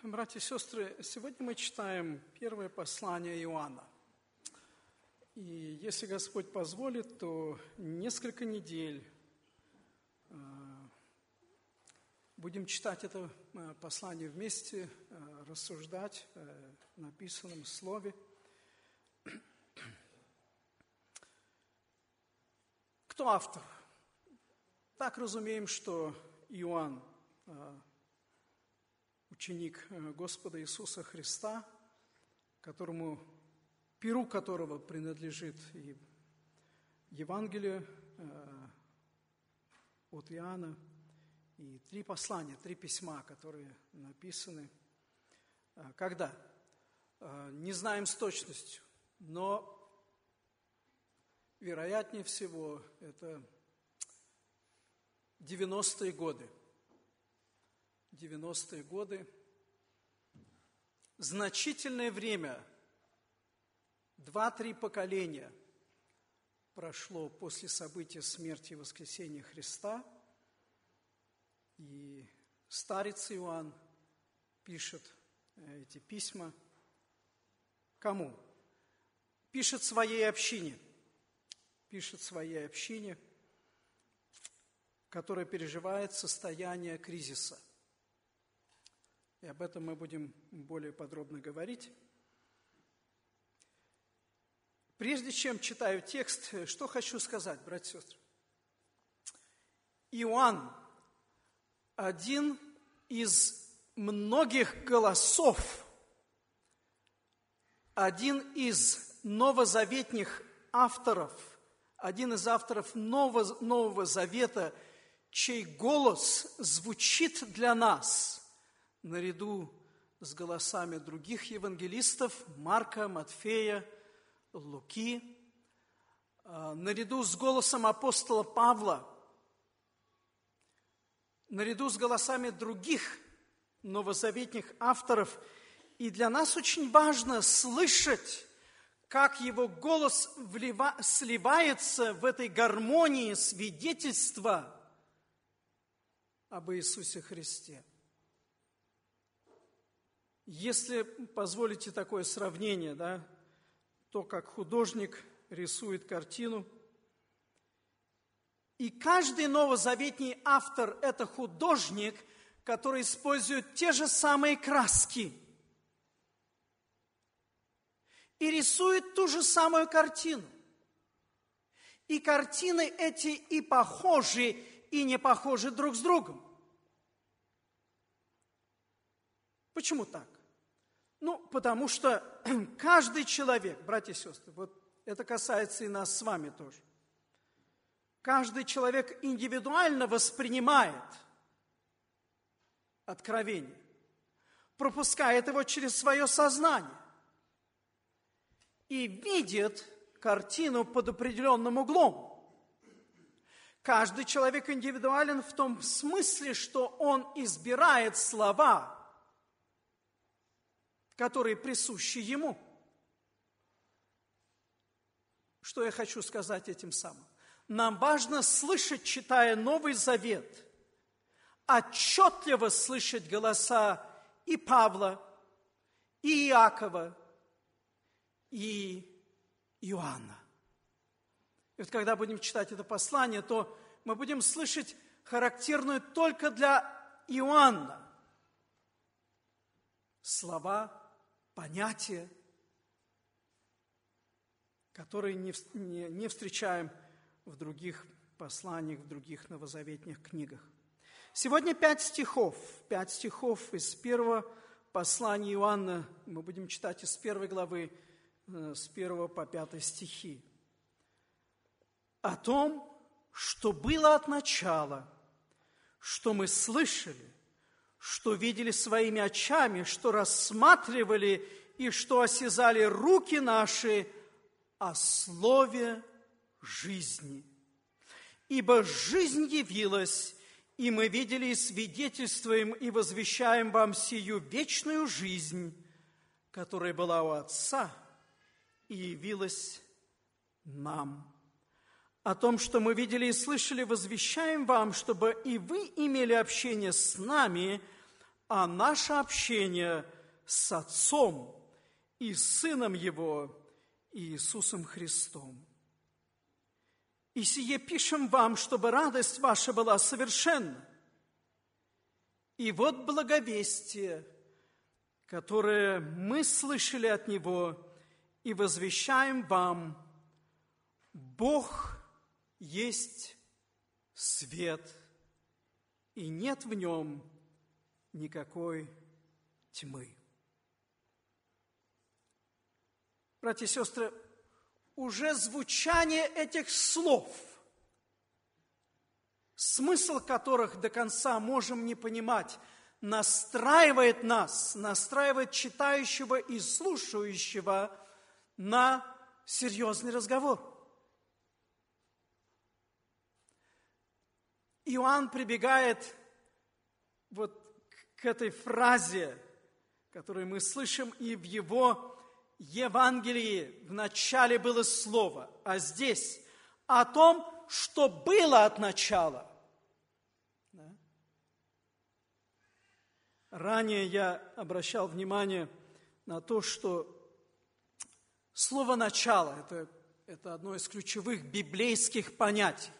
Братья и сестры, сегодня мы читаем первое послание Иоанна. И если Господь позволит, то несколько недель будем читать это послание вместе, рассуждать о написанном слове. Кто автор? Так разумеем, что Иоанн, ученик Господа Иисуса Христа, перу которого принадлежит и Евангелие от Иоанна, и 3 послания, 3 письма, которые написаны. Когда? Не знаем с точностью, но вероятнее всего это 90-е годы. 90-е годы. Значительное время, 2-3 поколения прошло после события смерти и воскресения Христа, и старец Иоанн пишет эти письма. Кому? Пишет своей общине. Пишет своей общине, которая переживает состояние кризиса. И об этом мы будем более подробно говорить. Прежде чем читаю текст, что хочу сказать, братья и сестры. Иоанн – один из многих голосов, один из новозаветных авторов, один из авторов Нового Завета, чей голос звучит для нас наряду с голосами других евангелистов Марка, Матфея, Луки, наряду с голосом апостола Павла, наряду с голосами других новозаветных авторов. И для нас очень важно слышать, как его голос сливается в этой гармонии свидетельства об Иисусе Христе. Если позволите такое сравнение, то, как художник рисует картину, и каждый новозаветний автор – это художник, который использует те же самые краски и рисует ту же самую картину. И картины эти и похожи, и не похожи друг с другом. Почему так? Потому что каждый человек, братья и сестры, вот это касается и нас с вами тоже, каждый человек индивидуально воспринимает откровение, пропускает его через свое сознание и видит картину под определенным углом. Каждый человек индивидуален в том смысле, что он избирает слова, которые присущи ему. Что я хочу сказать этим самым? Нам важно слышать, читая Новый Завет, отчетливо слышать голоса и Павла, и Иакова, и Иоанна. И вот когда будем читать это послание, то мы будем слышать характерную только для Иоанна слова, понятия, которые не встречаем в других посланиях, в других новозаветных книгах. Сегодня 5 стихов из первого послания Иоанна. Мы будем читать из 1 главы, с 1 по 5 стихи. О том, что было от начала, что мы слышали, что видели своими очами, что рассматривали и что осязали руки наши о слове жизни. Ибо жизнь явилась, и мы видели и свидетельствуем и возвещаем вам сию вечную жизнь, которая была у Отца и явилась нам. О том, что мы видели и слышали, возвещаем вам, чтобы и вы имели общение с нами, а наше общение с Отцом и Сыном Его, Иисусом Христом. И сие пишем вам, чтобы радость ваша была совершенна. И вот благовестие, которое мы слышали от Него и возвещаем вам: Бог есть свет, и нет в нем никакой тьмы. Братья и сестры, уже звучание этих слов, смысл которых до конца можем не понимать, настраивает нас, настраивает читающего и слушающего на серьезный разговор. Иоанн прибегает вот к этой фразе, которую мы слышим и в его Евангелии. В начале было Слово, а здесь о том, что было от начала. Да? Ранее я обращал внимание на то, что слово «начало» – это одно из ключевых библейских понятий.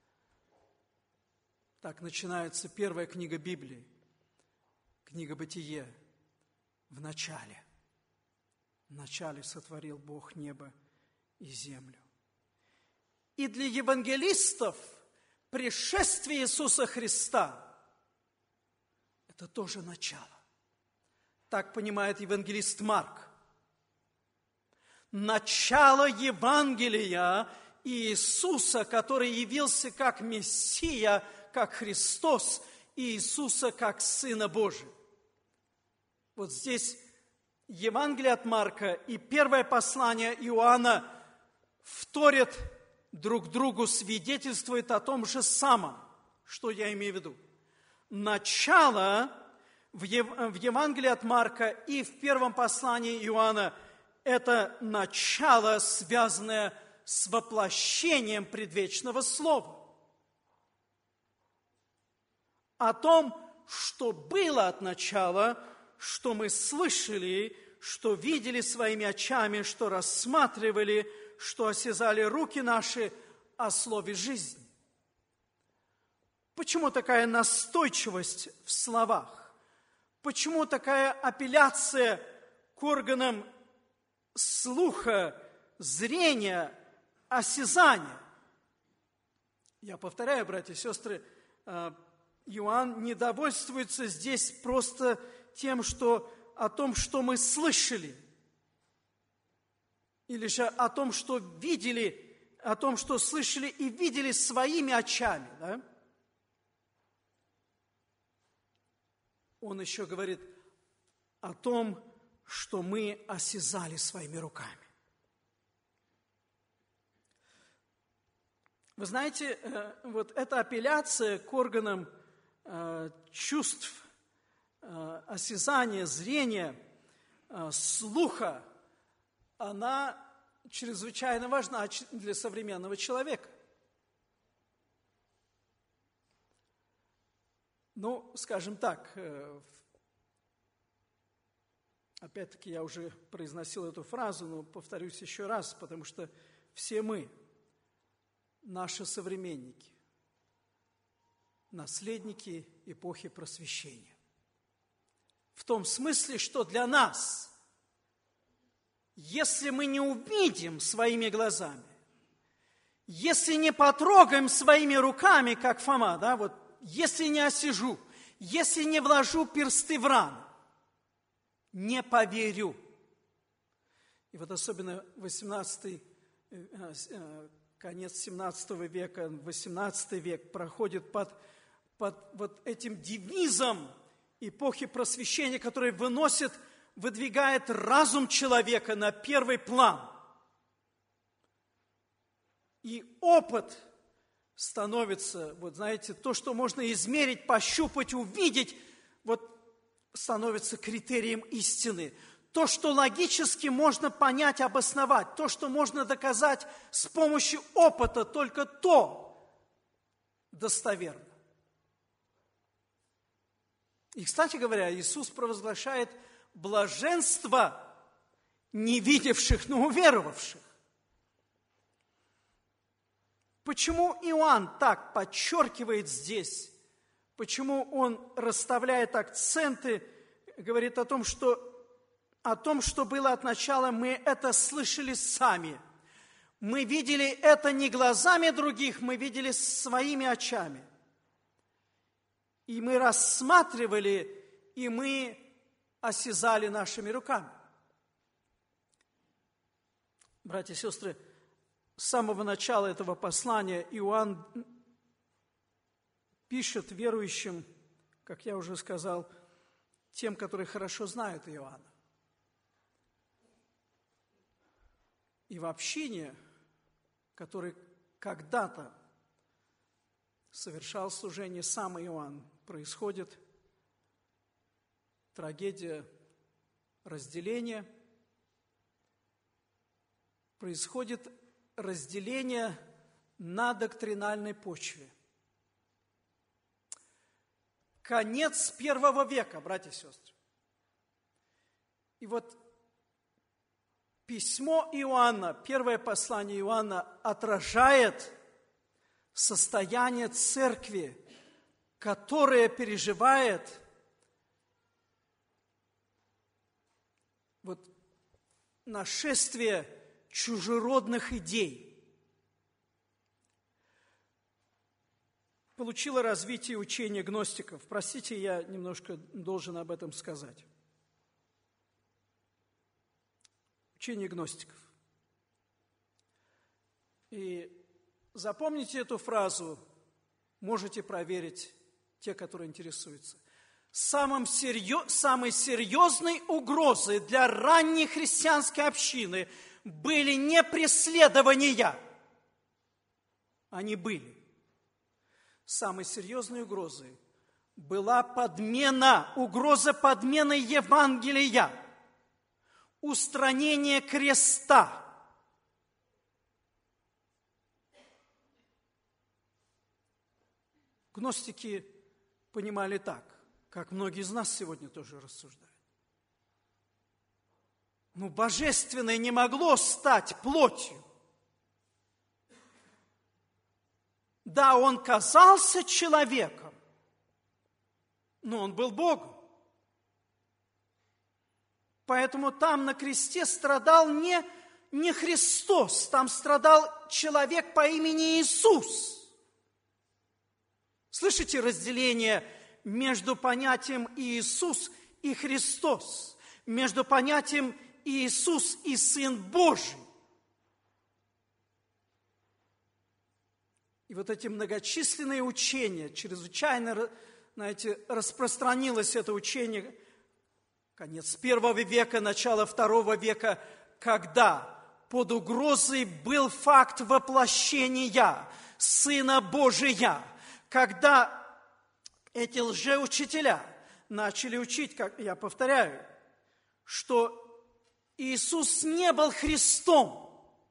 Так начинается первая книга Библии, книга Бытие. В начале сотворил Бог небо и землю. И для евангелистов пришествие Иисуса Христа – это тоже начало. Так понимает евангелист Марк. Начало Евангелия Иисуса, который явился как Мессия, как Христос, и Иисуса как Сына Божия. Вот здесь Евангелие от Марка и первое послание Иоанна вторят друг другу, свидетельствуют о том же самом, что я имею в виду. Начало в Евангелии от Марка и в первом послании Иоанна – это начало, связанное с воплощением предвечного Слова. О том, что было от начала, что мы слышали, что видели своими очами, что рассматривали, что осязали руки наши о слове жизни. Почему такая настойчивость в словах? Почему такая апелляция к органам слуха, зрения, осязания? Я повторяю, братья и сестры, Иоанн не довольствуется здесь просто тем, что о том, что мы слышали, или же о том, что видели, о том, что слышали и видели своими очами. Да? Он еще говорит о том, что мы осязали своими руками. Вы знаете, вот эта апелляция к органам чувств, осязания, зрения, слуха, она чрезвычайно важна для современного человека. Ну, скажем так, опять-таки я уже произносил эту фразу, но повторюсь еще раз, потому что все мы, наши современники, наследники эпохи Просвещения. В том смысле, что для нас, если мы не увидим своими глазами, если не потрогаем своими руками, как Фома, да, вот, если не осижу, если не вложу персты в рану, не поверю. И вот особенно 18 конец 17 века, 18 век проходит под вот этим девизом эпохи Просвещения, который выдвигает разум человека на первый план. И опыт становится, вот знаете, то, что можно измерить, пощупать, увидеть, вот становится критерием истины. То, что логически можно понять, обосновать, то, что можно доказать с помощью опыта, только то достоверно. И, кстати говоря, Иисус провозглашает блаженство не видевших, но уверовавших. Почему Иоанн так подчеркивает здесь, почему он расставляет акценты, говорит о том, что было от начала, мы это слышали сами. Мы видели это не глазами других, мы видели своими очами. И мы рассматривали, и мы осязали нашими руками. Братья и сестры, с самого начала этого послания Иоанн пишет верующим, как я уже сказал, тем, которые хорошо знают Иоанна. И в общине, который когда-то совершал служение сам Иоанн, происходит трагедия разделения, происходит разделение на доктринальной почве. Конец первого века, братья и сестры. И вот письмо Иоанна, первое послание Иоанна отражает состояние церкви, которая переживает нашествие чужеродных идей. Получило развитие учения гностиков. Простите, я немножко должен об этом сказать. Учение гностиков. И запомните эту фразу, можете проверить, те, которые интересуются. Самой серьезной угрозой для ранней христианской общины были не преследования. Они были. Самой серьезной угрозой была угроза подмены Евангелия, устранение креста. Гностики понимали так, как многие из нас сегодня тоже рассуждают. Божественное не могло стать плотью. Да, он казался человеком, но он был Богом. Поэтому там на кресте страдал не Христос, там страдал человек по имени Иисус. Слышите разделение между понятием Иисус и Христос, между понятием Иисус и Сын Божий. И вот эти многочисленные учения, чрезвычайно, распространилось это учение, конец первого века, начало второго века, когда под угрозой был факт воплощения Сына Божия, когда эти лжеучителя начали учить, как я повторяю, что Иисус не был Христом,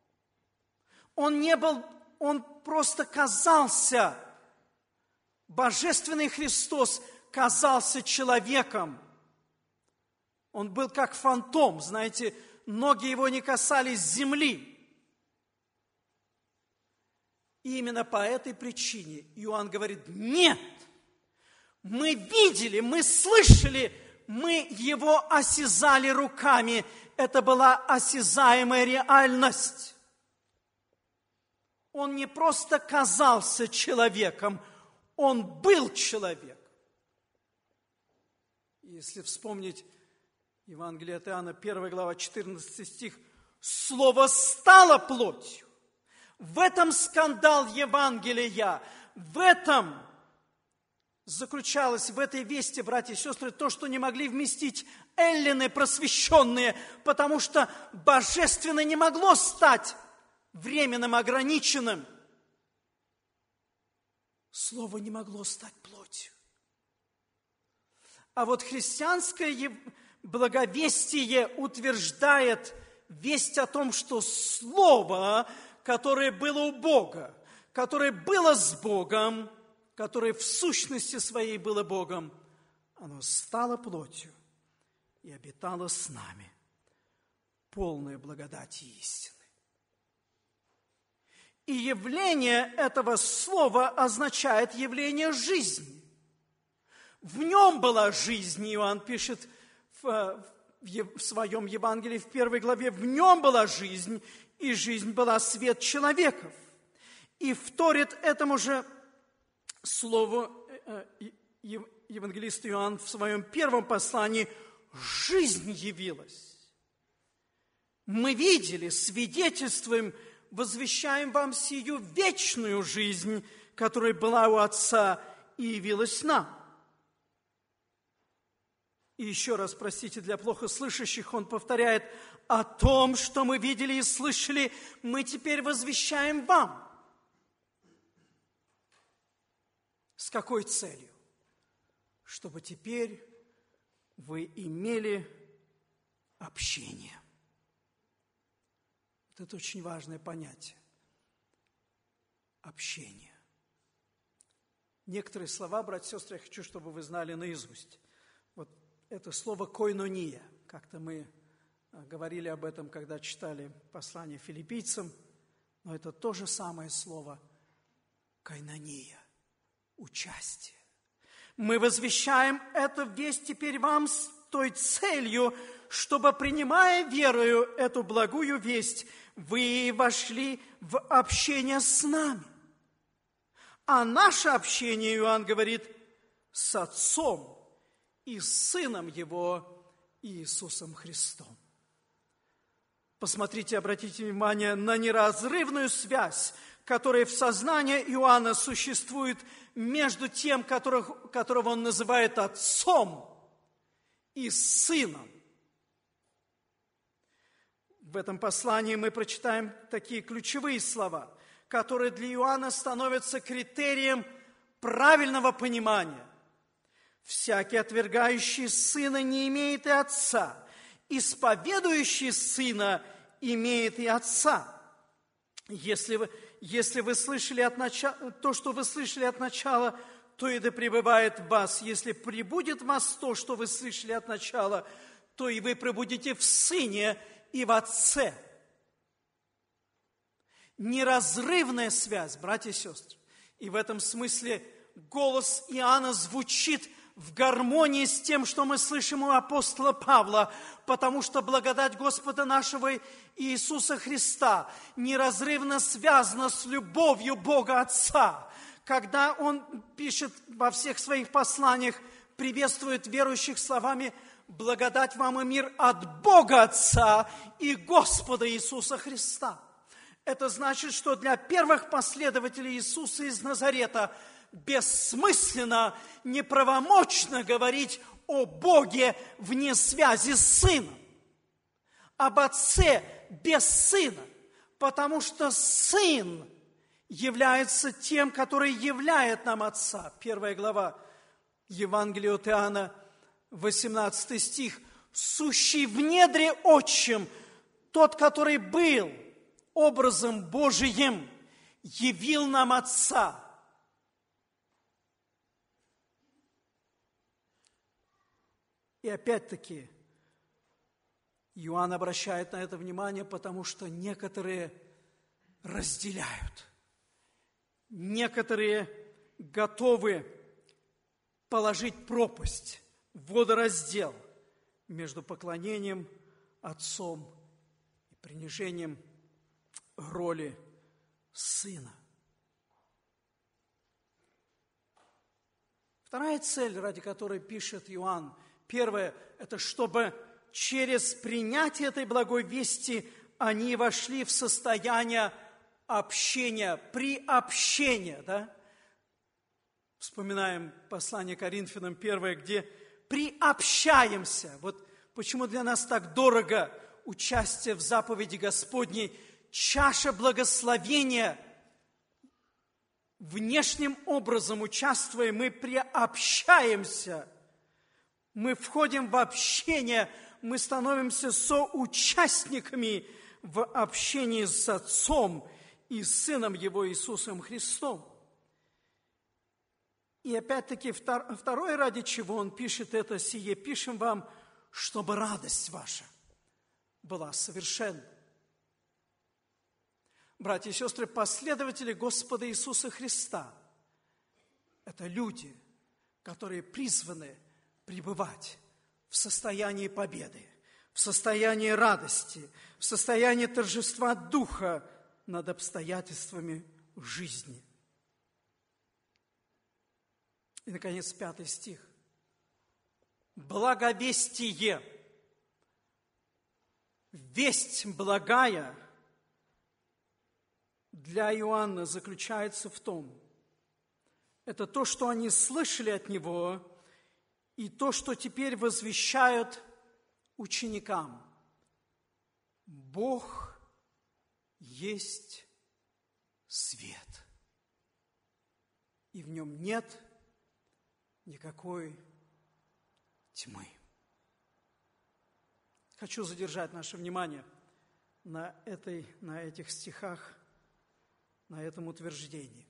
Он просто казался, Божественный Христос казался человеком. Он был как фантом, знаете, ноги его не касались земли. И именно по этой причине Иоанн говорит: нет, мы видели, мы слышали, мы его осязали руками. Это была осязаемая реальность. Он не просто казался человеком, он был человек. Если вспомнить Евангелие от Иоанна, 1 глава, 14 стих, «Слово стало плотью». В этом скандал Евангелия, в этом заключалось, в этой вести, братья и сестры, то, что не могли вместить эллины просвещенные, потому что божественное не могло стать временным, ограниченным. Слово не могло стать плотью. А вот христианское благовестие утверждает весть о том, что Слово, которое было у Бога, которое было с Богом, которое в сущности своей было Богом, оно стало плотью и обитало с нами, полное благодати и истины. И явление этого слова означает явление жизни. В нем была жизнь, Иоанн пишет в своем Евангелии в 1 главе, в нем была жизнь, и жизнь была свет человеков. И вторит этому же слову евангелист Иоанн в своем первом послании: жизнь явилась. Мы видели, свидетельствуем, возвещаем вам сию вечную жизнь, которая была у Отца и явилась нам. И еще раз, простите, для плохо слышащих, он повторяет: о том, что мы видели и слышали, мы теперь возвещаем вам. С какой целью? Чтобы теперь вы имели общение. Это очень важное понятие. Общение. Некоторые слова, братья и сестры, я хочу, чтобы вы знали наизусть. Вот это слово «койнония». Как-то мы говорили об этом, когда читали послание филиппийцам. Но это то же самое слово «койнония» – участие. Мы возвещаем эту весть теперь вам с той целью, чтобы, принимая верою эту благую весть, вы вошли в общение с нами. А наше общение, Иоанн говорит, с Отцом и Сыном Его Иисусом Христом. Посмотрите, обратите внимание на неразрывную связь, которая в сознании Иоанна существует между тем, которого он называет Отцом, и Сыном. В этом послании мы прочитаем такие ключевые слова, которые для Иоанна становятся критерием правильного понимания. «Всякий, отвергающий Сына, не имеет и Отца, исповедующий Сына имеет и Отца». Если вы слышали то, что вы слышали от начала, то и да пребывает в вас. Если пребудет в вас то, что вы слышали от начала, то и вы пребудете в Сыне и в Отце. Неразрывная связь, братья и сестры. И в этом смысле голос Иоанна звучит в гармонии с тем, что мы слышим у апостола Павла, потому что благодать Господа нашего Иисуса Христа неразрывно связана с любовью Бога Отца. Когда он пишет во всех своих посланиях, приветствует верующих словами: «Благодать вам и мир от Бога Отца и Господа Иисуса Христа». Это значит, что для первых последователей Иисуса из Назарета бессмысленно, неправомочно говорить о Боге вне связи с Сыном, об Отце без Сына, потому что Сын является тем, который являет нам Отца. 1 глава Евангелия от Иоанна, 18 стих. «Сущий в недре Отчим, тот, который был образом Божиим, явил нам Отца». И опять-таки Иоанн обращает на это внимание, потому что некоторые разделяют, некоторые готовы положить пропасть, водораздел между поклонением Отцом и принижением роли Сына. Вторая цель, ради которой пишет Иоанн, первое, это чтобы через принятие этой благой вести они вошли в состояние общения, приобщения. Да? Вспоминаем послание Коринфянам 1, где приобщаемся. Вот почему для нас так дорого участие в заповеди Господней, чаша благословения. Внешним образом участвуя, мы приобщаемся. Мы входим в общение, мы становимся соучастниками в общении с Отцом и Сыном Его Иисусом Христом. И опять-таки второе, ради чего он пишет это: «Сие пишем вам, чтобы радость ваша была совершенна». Братья и сестры, последователи Господа Иисуса Христа – это люди, которые призваны пребывать в состоянии победы, в состоянии радости, в состоянии торжества Духа над обстоятельствами жизни. И, наконец, 5 стих. Благовестие, весть благая для Иоанна заключается в том, это то, что они слышали от него, и то, что теперь возвещают ученикам. Бог есть свет, и в нем нет никакой тьмы. Хочу задержать наше внимание на этих стихах, на этом утверждении.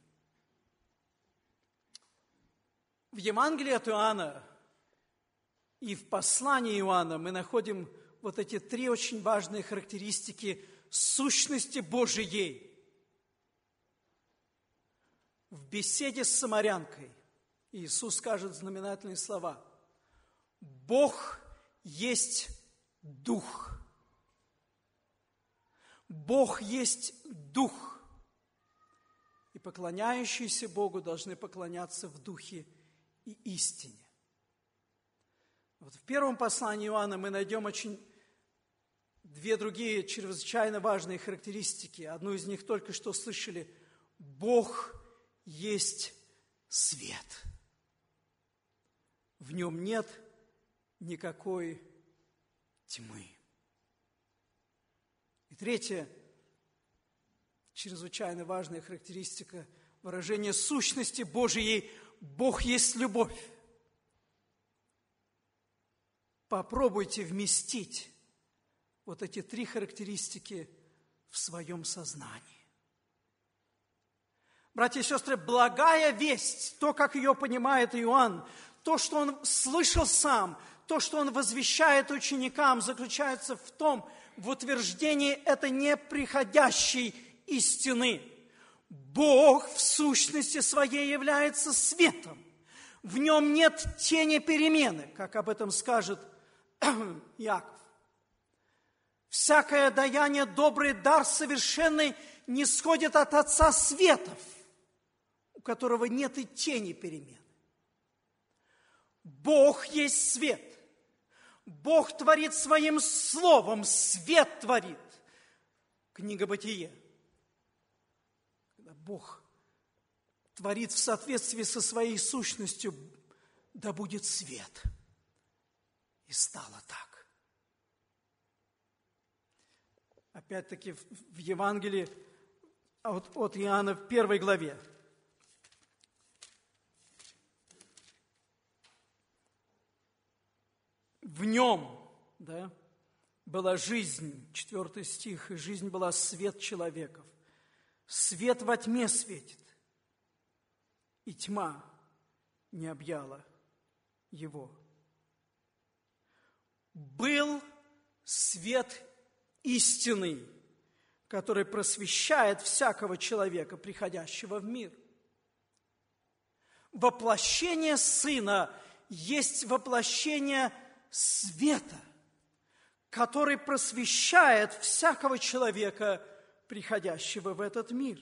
В Евангелии от Иоанна и в послании Иоанна мы находим вот эти 3 очень важные характеристики сущности Божией. В беседе с самарянкой Иисус скажет знаменательные слова: «Бог есть Дух». Бог есть Дух. И поклоняющиеся Богу должны поклоняться в Духе и истине. Вот в первом послании Иоанна мы найдем 2 другие чрезвычайно важные характеристики. Одну из них только что слышали: Бог есть свет. В нем нет никакой тьмы. И 3 чрезвычайно важная характеристика, выражение сущности Божией: Бог есть любовь. Попробуйте вместить вот эти 3 характеристики в своем сознании. Братья и сестры, благая весть, то, как ее понимает Иоанн, то, что он слышал сам, то, что он возвещает ученикам, заключается в утверждении этой неприходящей истины. Бог в сущности своей является светом. В нем нет тени перемены, как об этом скажет Иаков. Всякое даяние, добрый дар совершенный не сходит от Отца светов, у которого нет и тени перемены. Бог есть свет. Бог творит своим словом, свет творит. Книга Бытие. Когда Бог творит в соответствии со своей сущностью, да будет свет. И стало так. Опять-таки в Евангелии от Иоанна в 1 главе. В нем, была жизнь, 4 стих, и жизнь была свет человеков. Свет во тьме светит, и тьма не объяла его. Был свет истинный, который просвещает всякого человека, приходящего в мир. Воплощение Сына есть воплощение света, который просвещает всякого человека, приходящего в этот мир.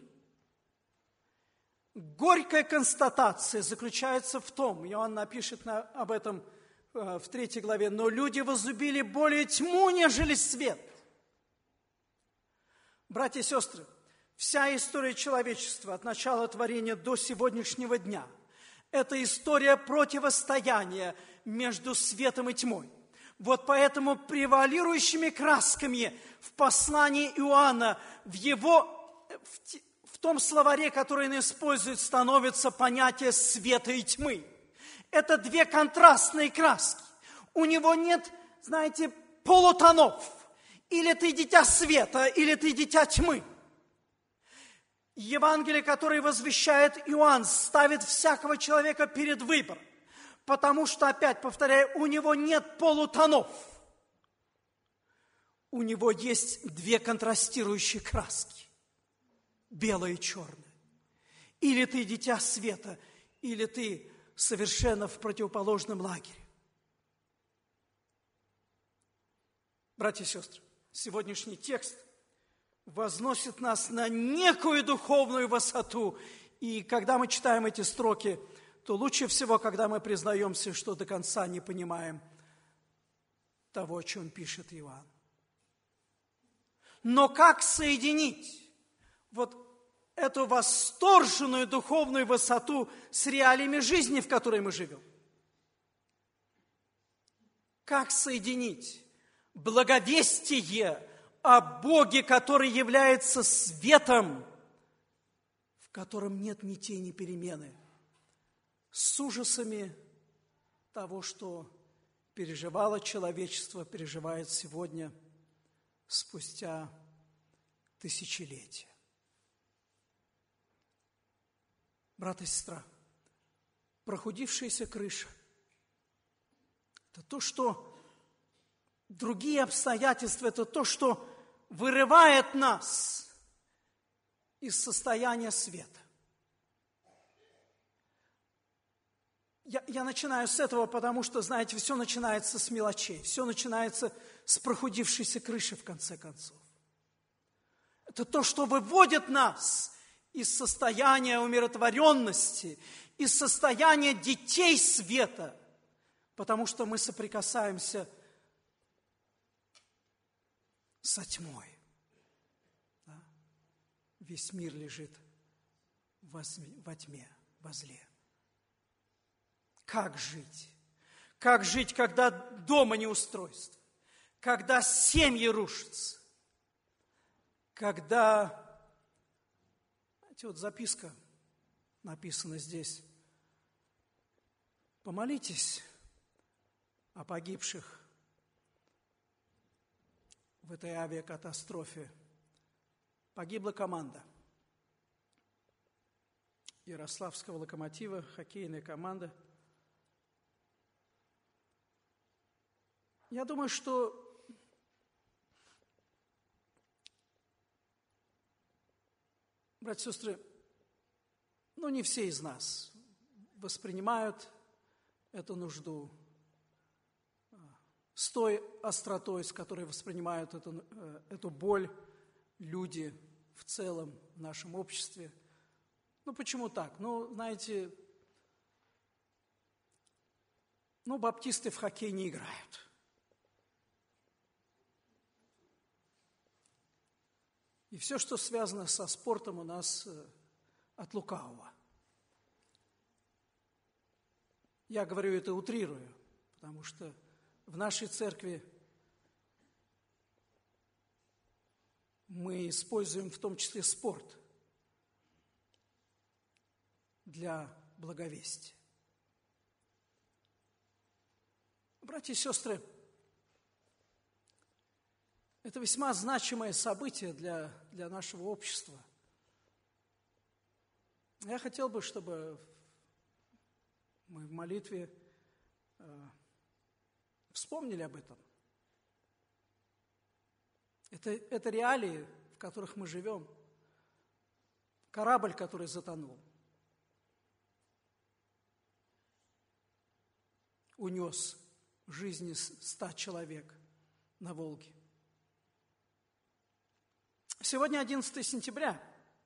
Горькая констатация заключается в том, Иоанн напишет об этом в 3 главе, но люди возлюбили более тьму, нежели свет. Братья и сестры, вся история человечества от начала творения до сегодняшнего дня – это история противостояния между светом и тьмой. Вот поэтому превалирующими красками в послании Иоанна, в том словаре, который он использует, становится понятие света и тьмы. Это 2 контрастные краски. У него нет, полутонов. Или ты дитя света, или ты дитя тьмы. Евангелие, которое возвещает Иоанн, ставит всякого человека перед выбором. Потому что, опять повторяю, у него нет полутонов. У него есть две контрастирующие краски. Белое и черное. Или ты дитя света, или ты совершенно в противоположном лагере. Братья и сестры, сегодняшний текст возносит нас на некую духовную высоту. И когда мы читаем эти строки, то лучше всего, когда мы признаемся, что до конца не понимаем того, о чем пишет Иоанн. Но как соединить вот эту восторженную духовную высоту с реалиями жизни, в которой мы живем? Как соединить благовестие о Боге, который является светом, в котором нет ни тени перемены, с ужасами того, что переживало человечество, переживает сегодня, спустя тысячелетия. Брат и сестра, прохудившаяся крыша – это то, что другие обстоятельства, это то, что вырывает нас из состояния света. Я начинаю с этого, потому что, знаете, все начинается с мелочей, все начинается с прохудившейся крыши, в конце концов. Это то, что выводит нас из состояния умиротворенности, из состояния детей света, потому что мы соприкасаемся со тьмой. Да? Весь мир лежит во тьме, во зле. Как жить? Как жить, когда дома неустройство? Когда семьи рушатся? Когда, знаете, вот записка написана здесь. Помолитесь о погибших в этой авиакатастрофе. Погибла команда Ярославского «Локомотива», хоккейная команда. Я думаю, что братья и сестры, не все из нас воспринимают эту нужду с той остротой, с которой воспринимают эту боль люди в целом в нашем обществе. Почему так? Знаете, баптисты в хоккей не играют. И все, что связано со спортом, у нас от лукавого. Я говорю это утрирую, потому что в нашей церкви мы используем в том числе спорт для благовестия. Братья и сестры, это весьма значимое событие для нашего общества. Я хотел бы, чтобы мы в молитве вспомнили об этом. Это реалии, в которых мы живем. Корабль, который затонул, унес жизни 100 человек на Волге. Сегодня 11 сентября.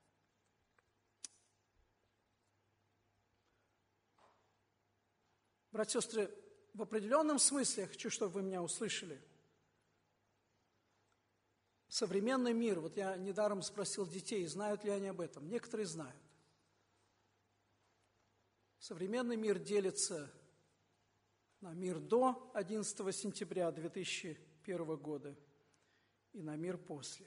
Братья и сестры, в определенном смысле, я хочу, чтобы вы меня услышали. Современный мир, вот я недаром спросил детей, знают ли они об этом. Некоторые знают. Современный мир делится на мир до 11 сентября 2001 года и на мир после.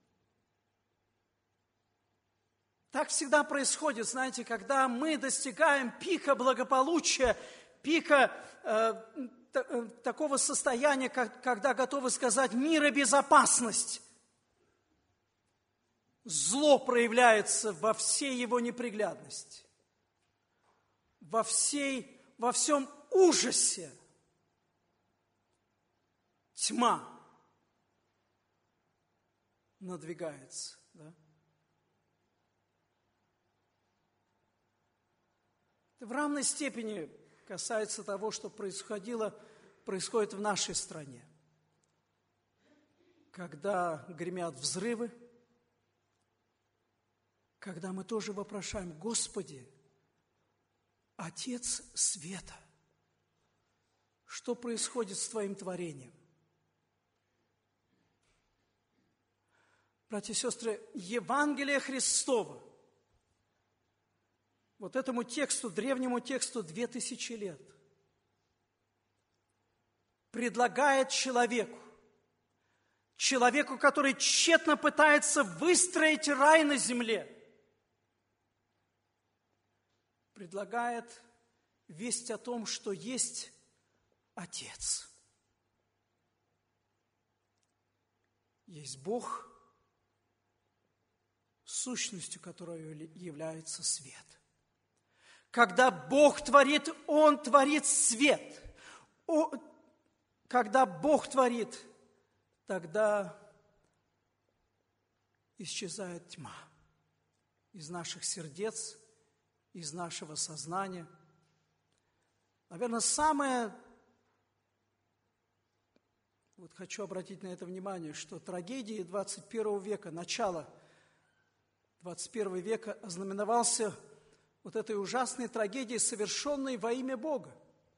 Так всегда происходит, знаете, когда мы достигаем пика благополучия, пика такого состояния, когда готовы сказать мир и безопасность. зло проявляется во всей его неприглядности, во всем ужасе. Тьма надвигается. Да? Это в равной степени касается того, что происходит в нашей стране. Когда гремят взрывы, когда мы тоже вопрошаем: Господи, Отец света, что происходит с Твоим творением? Братья и сестры, Евангелие Христово, вот этому тексту, древнему тексту 2000 лет, предлагает человеку, который тщетно пытается выстроить рай на земле, предлагает весть о том, что есть Отец. Есть Бог, сущностью которой является свет. Когда Бог творит, Он творит свет. Когда Бог творит, тогда исчезает тьма из наших сердец, из нашего сознания. Наверное, хочу обратить на это внимание, что трагедии 21 века, начало 21 века ознаменовался вот этой ужасной трагедией, совершенной во имя Бога.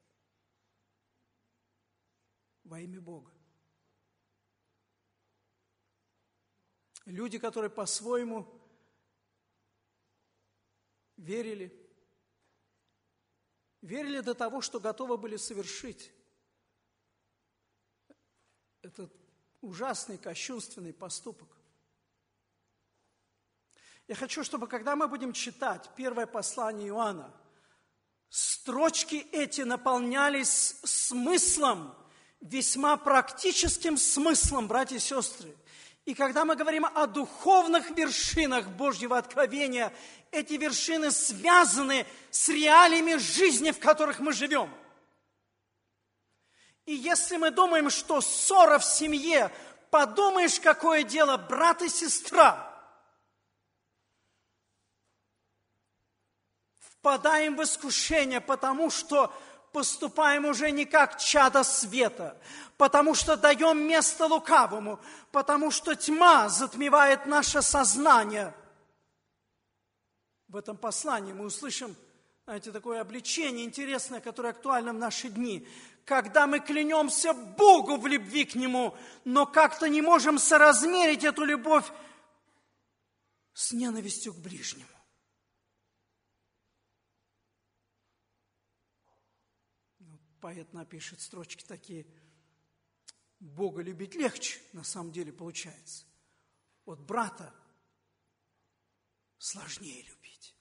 Во имя Бога. Люди, которые по-своему верили до того, что готовы были совершить этот ужасный, кощунственный поступок. Я хочу, чтобы, когда мы будем читать первое послание Иоанна, строчки эти наполнялись смыслом, весьма практическим смыслом, братья и сестры. И когда мы говорим о духовных вершинах Божьего откровения, эти вершины связаны с реалиями жизни, в которых мы живем. И если мы думаем, что ссора в семье, подумаешь, какое дело, брат и сестра, впадаем в искушение, потому что поступаем уже не как чадо света, потому что даем место лукавому, потому что тьма затмевает наше сознание. В этом послании мы услышим, такое обличение интересное, которое актуально в наши дни. Когда мы клянемся Богу в любви к Нему, но как-то не можем соразмерить эту любовь с ненавистью к ближнему. Поэт напишет строчки такие: Бога любить легче, на самом деле, получается. Вот брата сложнее любить.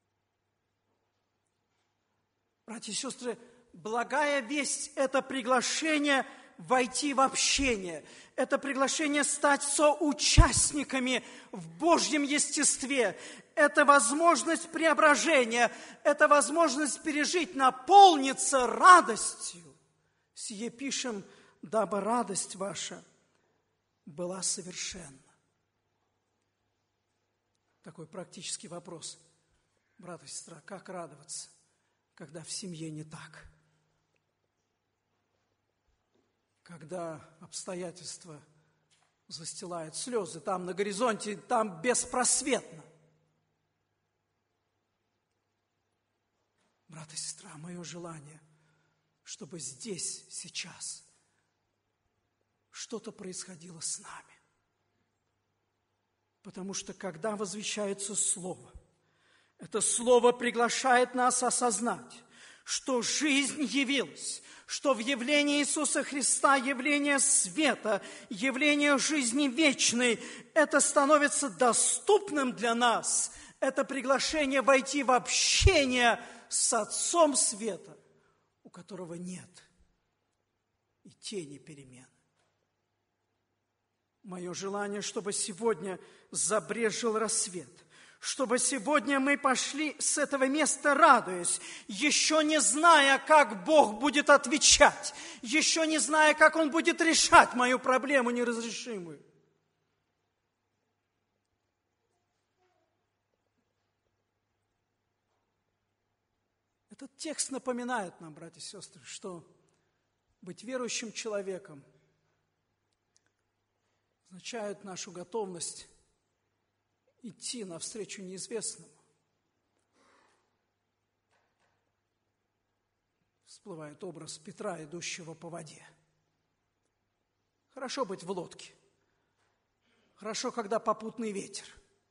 Братья и сестры, благая весть – это приглашение войти в общение. Это приглашение стать соучастниками в Божьем естестве. Это возможность преображения, это возможность пережить, наполниться радостью. Сие пишем, дабы радость ваша была совершенна. Такой практический вопрос. Брат и сестра, как радоваться, когда в семье не так? Когда обстоятельства застилают слезы, там на горизонте, там беспросветно. Брат и сестра, мое желание, чтобы здесь, сейчас что-то происходило с нами. Потому что когда возвещается Слово, это Слово приглашает нас осознать, что жизнь явилась, что в явлении Иисуса Христа явление света, явление жизни вечной, это становится доступным для нас. Это приглашение войти в общение с Отцом света, у которого нет и тени перемен. Мое желание, чтобы сегодня забрезжил рассвет, чтобы сегодня мы пошли с этого места, радуясь, еще не зная, как Бог будет отвечать, еще не зная, как Он будет решать мою проблему неразрешимую. Этот текст напоминает нам, братья и сестры, что быть верующим человеком означает нашу готовность идти навстречу неизвестному. Всплывает образ Петра, идущего по воде. Хорошо быть в лодке. Хорошо, когда попутный ветер.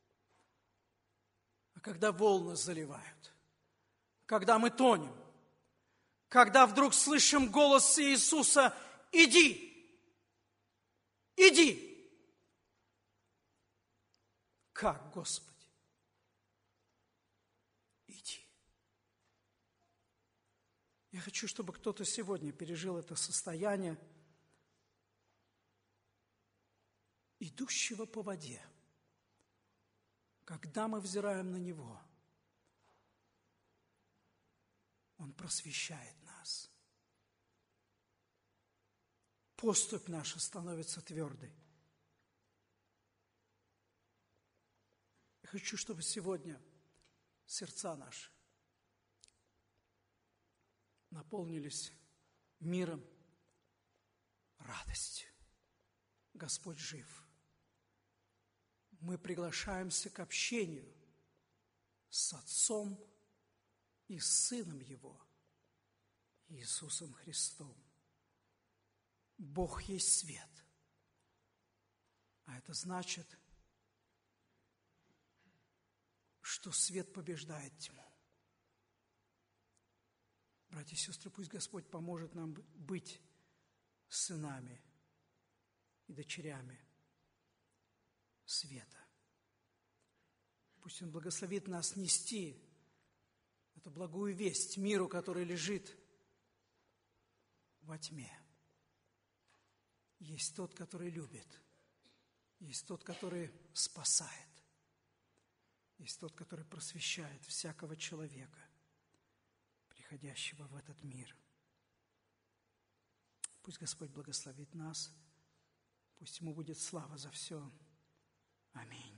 А когда волны заливают. Когда мы тонем. Когда вдруг слышим голос Иисуса: «Иди! Иди!» Как, Господи? Иди. Я хочу, чтобы кто-то сегодня пережил это состояние идущего по воде. Когда мы взираем на Него, Он просвещает нас. Поступь наша становится твердой. Я хочу, чтобы сегодня сердца наши наполнились миром, радостью. Господь жив. Мы приглашаемся к общению с Отцом и Сыном Его, Иисусом Христом. Бог есть свет. А это значит, что свет побеждает тьму. Братья и сестры, пусть Господь поможет нам быть сынами и дочерями света. Пусть Он благословит нас нести эту благую весть миру, который лежит во тьме. Есть тот, который любит. Есть тот, который спасает. Есть тот, который просвещает всякого человека, приходящего в этот мир. Пусть Господь благословит нас. Пусть Ему будет слава за все. Аминь.